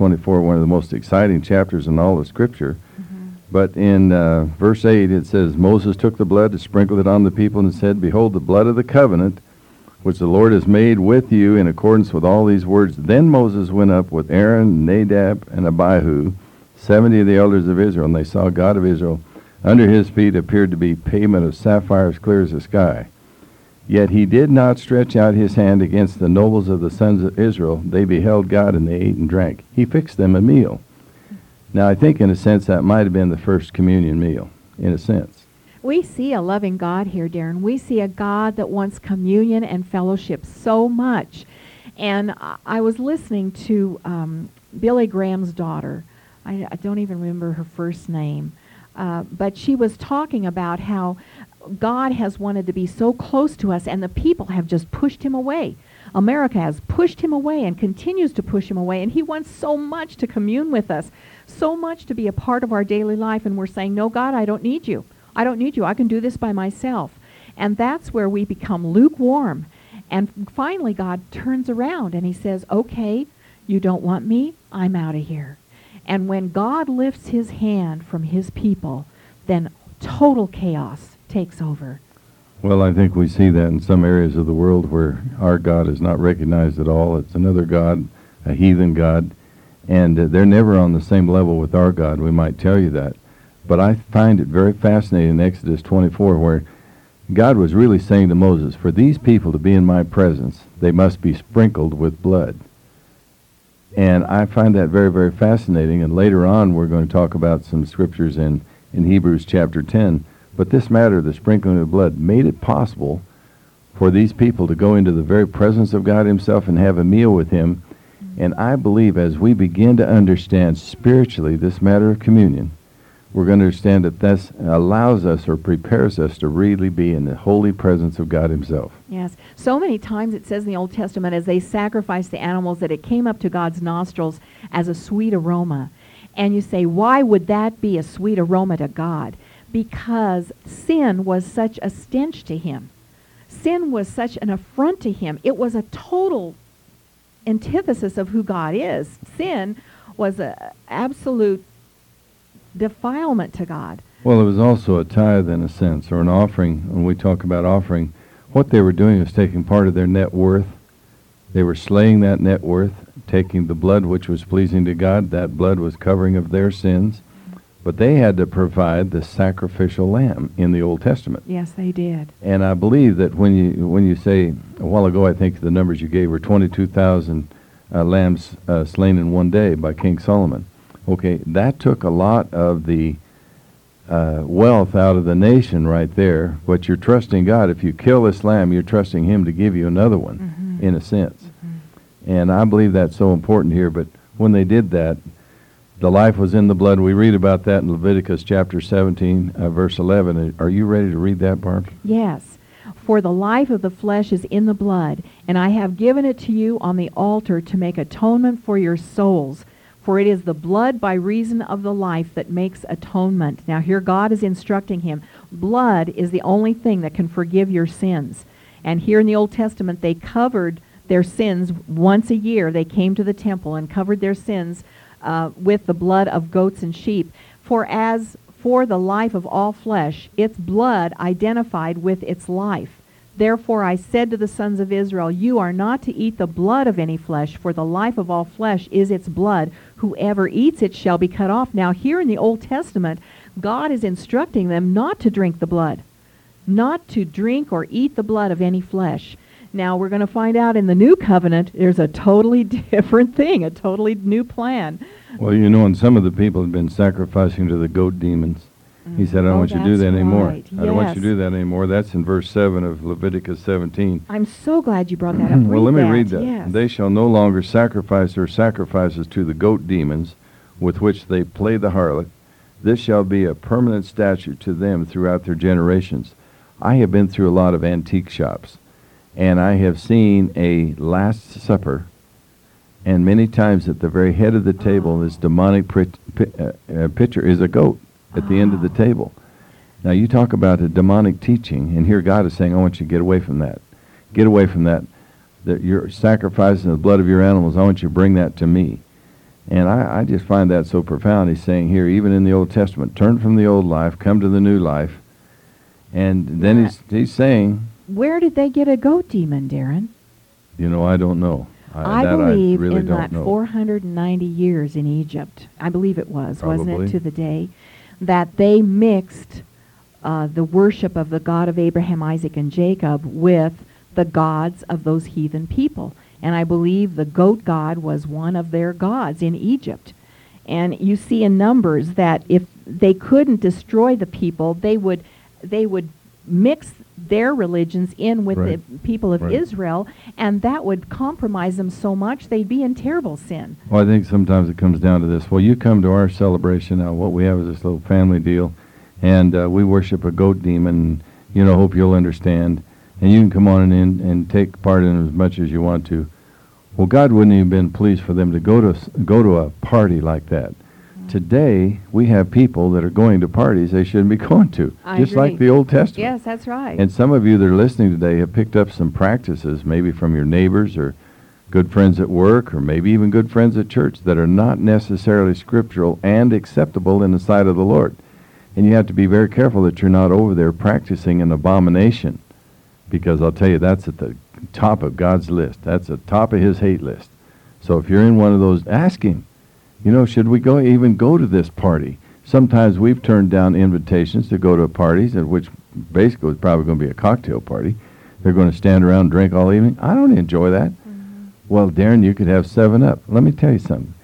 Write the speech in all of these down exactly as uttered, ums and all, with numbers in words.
twenty-four, one of the most exciting chapters in all of Scripture. Mm-hmm. But in uh, verse eight, it says, Moses took the blood to sprinkle it on the people and said, Behold, the blood of the covenant, which the Lord has made with you in accordance with all these words. Then Moses went up with Aaron, Nadab, and Abihu, seventy of the elders of Israel, and they saw God of Israel. Under his feet appeared to be pavement of sapphires clear as the sky. Yet he did not stretch out his hand against the nobles of the sons of Israel. They beheld God, and they ate and drank. He fixed them a meal. Now, I think in a sense that might have been the first communion meal, in a sense. We see a loving God here, Darren. We see a God that wants communion and fellowship so much. And I was listening to um, Billy Graham's daughter. I, I don't even remember her first name. Uh, but she was talking about how God has wanted to be so close to us, and the people have just pushed him away. America has pushed him away and continues to push him away, and he wants so much to commune with us, so much to be a part of our daily life, and we're saying, no, God, I don't need you. I don't need you. I can do this by myself. And that's where we become lukewarm. And finally, God turns around, and he says, okay, you don't want me? I'm out of here. And when God lifts his hand from his people, then total chaos takes over. Well, I think we see that in some areas of the world where our God is not recognized at all. It's another God, a heathen God, and uh, they're never on the same level with our God. We might tell you that. But I find it very fascinating in Exodus twenty-four where God was really saying to Moses, for these people to be in my presence, they must be sprinkled with blood. And I find that very, very fascinating. And later on, we're going to talk about some scriptures in, in Hebrews chapter ten. But this matter, the sprinkling of blood, made it possible for these people to go into the very presence of God himself and have a meal with him. And I believe as we begin to understand spiritually this matter of communion, we're going to understand that this allows us or prepares us to really be in the holy presence of God himself. Yes. So many times it says in the Old Testament as they sacrificed the animals that it came up to God's nostrils as a sweet aroma. And you say, why would that be a sweet aroma to God? Because sin was such a stench to him. Sin was such an affront to him. It was a total antithesis of who God is. Sin was an absolute defilement to God. Well, it was also a tithe in a sense, or an offering. When we talk about offering, what they were doing was taking part of their net worth. They were slaying that net worth, taking the blood which was pleasing to God. That blood was covering of their sins. But they had to provide the sacrificial lamb in the Old Testament. Yes, they did. And I believe that when you when you say, a while ago I think the numbers you gave were twenty-two thousand uh, lambs uh, slain in one day by King Solomon. Okay, that took a lot of the uh, wealth out of the nation right there, but you're trusting God. If you kill this lamb, you're trusting him to give you another one, mm-hmm. in a sense. Mm-hmm. And I believe that's so important here, but when they did that, the life was in the blood. We read about that in Leviticus chapter seventeen, uh, verse eleven. Are you ready to read that, Barb? Yes. For the life of the flesh is in the blood, and I have given it to you on the altar to make atonement for your souls. For it is the blood by reason of the life that makes atonement. Now here God is instructing him. Blood is the only thing that can forgive your sins. And here in the Old Testament they covered their sins once a year. They came to the temple and covered their sins uh, with the blood of goats and sheep. For as for the life of all flesh, its blood identified with its life. Therefore I said to the sons of Israel, you are not to eat the blood of any flesh, for the life of all flesh is its blood. Whoever eats it shall be cut off. Now here in the Old Testament, God is instructing them not to drink the blood, not to drink or eat the blood of any flesh. Now we're going to find out in the New Covenant, there's a totally different thing, a totally new plan. Well, you know, and some of the people have been sacrificing to the goat demons. He said, I don't oh, want you to do that right. anymore. Yes. I don't want you to do that anymore. That's in verse seven of Leviticus seventeen. I'm so glad you brought that up. Well, let me that. read that. Yes. They shall no longer sacrifice their sacrifices to the goat demons with which they play the harlot. This shall be a permanent statute to them throughout their generations. I have been through a lot of antique shops, and I have seen a Last Supper, and many times at the very head of the table, this demonic prit- pi- uh, uh, picture is a goat at the end of the table. Now you talk about a demonic teaching, and here God is saying, I want you to get away from that. Get away from that. That you're sacrificing the blood of your animals. I want you to bring that to me. And I, I just find that so profound. He's saying here, even in the Old Testament, turn from the old life, come to the new life. And then Yeah. he's he's saying, Where did they get a goat demon, Darren? you know, I don't know. I that believe I really in don't that know. four hundred ninety years in Egypt, I believe it was, wasn't Probably. it, to the day, that they mixed uh, the worship of the God of Abraham, Isaac, and Jacob with the gods of those heathen people. And I believe the goat god was one of their gods in Egypt. And you see in Numbers that if they couldn't destroy the people, they would they would mix their religions in with Right. the people of Right. Israel, and that would compromise them so much they'd be in terrible sin. Well, I think sometimes it comes down to this. Well, you come to our celebration now. What we have is this little family deal, and uh, we worship a goat demon. You know, hope you'll understand. And you can come on in and take part in it as much as you want to. Well, God wouldn't have been pleased for them to go to s- go to a party like that. Today, we have people that are going to parties they shouldn't be going to, I just like agree. the Old Testament. Yes, that's right. And some of you that are listening today have picked up some practices, maybe from your neighbors or good friends at work or maybe even good friends at church, that are not necessarily scriptural and acceptable in the sight of the Lord. And you have to be very careful that you're not over there practicing an abomination, because I'll tell you, that's at the top of God's list. That's the top of his hate list. So if you're in one of those, ask him, you know, should we go even go to this party? Sometimes we've turned down invitations to go to parties, at which basically was probably going to be a cocktail party. They're going to stand around and drink all evening. I don't enjoy that. Mm-hmm. Well, Darren, you could have seven up. Let me tell you something.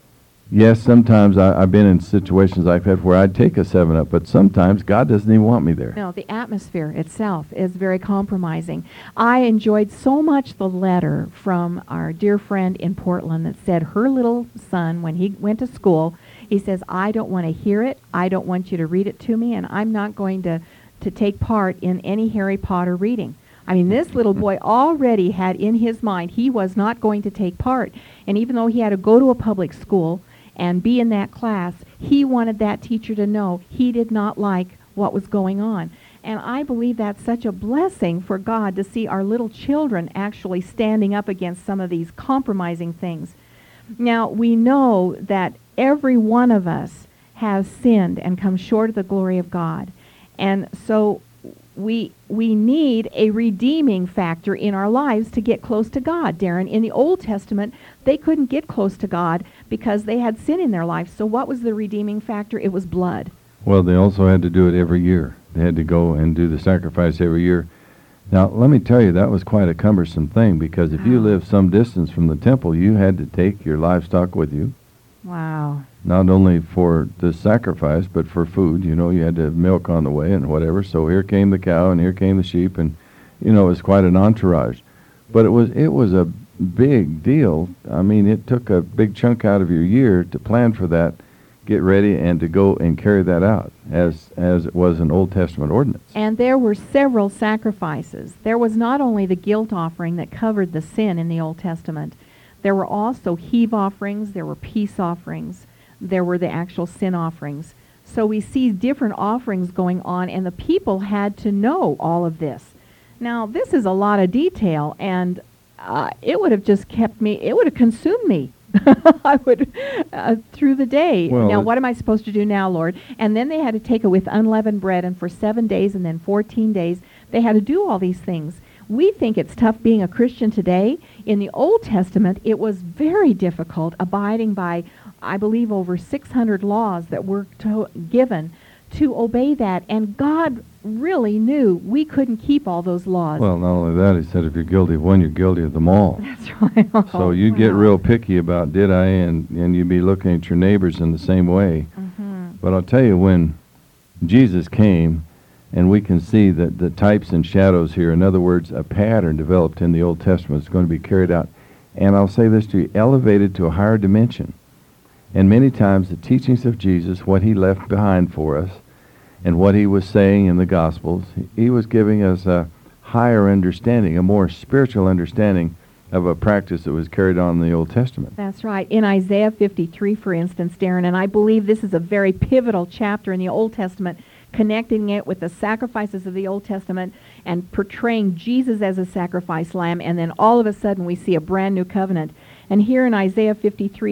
Yes, sometimes I, I've been in situations like that where I'd take a seven up, but sometimes God doesn't even want me there. No, the atmosphere itself is very compromising. I enjoyed so much the letter from our dear friend in Portland that said her little son, when he went to school, he says, I don't want to hear it, I don't want you to read it to me, and I'm not going to, to take part in any Harry Potter reading. I mean, this little boy already had in his mind he was not going to take part. And even though he had to go to a public school and be in that class, he wanted that teacher to know he did not like what was going on. And I believe that's such a blessing for God to see our little children actually standing up against some of these compromising things. Now, we know that every one of us has sinned and come short of the glory of God. And so we we need a redeeming factor in our lives to get close to God, Darren. In the Old Testament, they couldn't get close to God because they had sin in their life. So what was the redeeming factor? It was blood. Well, they also had to do it every year. They had to go and do the sacrifice every year. Now, let me tell you, that was quite a cumbersome thing, because if you Wow. lived some distance from the temple, you had to take your livestock with you, Wow. not only for the sacrifice, but for food. You know, you had to have milk on the way and whatever. So here came the cow and here came the sheep, and, you know, it was quite an entourage. But it was it was a big deal. I mean, it took a big chunk out of your year to plan for that, get ready, and to go and carry that out, as as it was an Old Testament ordinance. And there were several sacrifices. There was not only the guilt offering that covered the sin in the Old Testament. There were also heave offerings, there were peace offerings, there were the actual sin offerings. So we see different offerings going on, and the people had to know all of this. Now, this is a lot of detail, and uh, it would have just kept me, it would have consumed me. I would, uh, through the day. Well, now, it- what am I supposed to do now, Lord? And then they had to take it with unleavened bread, and for seven days and then fourteen days, they had to do all these things. We think it's tough being a Christian today. In the Old Testament, it was very difficult abiding by, I believe, over six hundred laws that were to- given to obey that. And God really knew we couldn't keep all those laws. Well, not only that, he said if you're guilty of one, you're guilty of them all. That's right. So you get Wow. real picky about did I, and, and you be looking at your neighbors in the same way. Mhm. But I'll tell you, when Jesus came, and we can see that the types and shadows here, in other words, a pattern developed in the Old Testament is going to be carried out. And I'll say this to you, elevated to a higher dimension. And many times the teachings of Jesus, what he left behind for us, and what he was saying in the Gospels, he was giving us a higher understanding, a more spiritual understanding of a practice that was carried on in the Old Testament. That's right. In Isaiah fifty-three, for instance, Darren, and I believe this is a very pivotal chapter in the Old Testament, connecting it with the sacrifices of the Old Testament and portraying Jesus as a sacrifice lamb, and then all of a sudden we see a brand new covenant. And here in Isaiah fifty-three,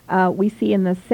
uh, we see in the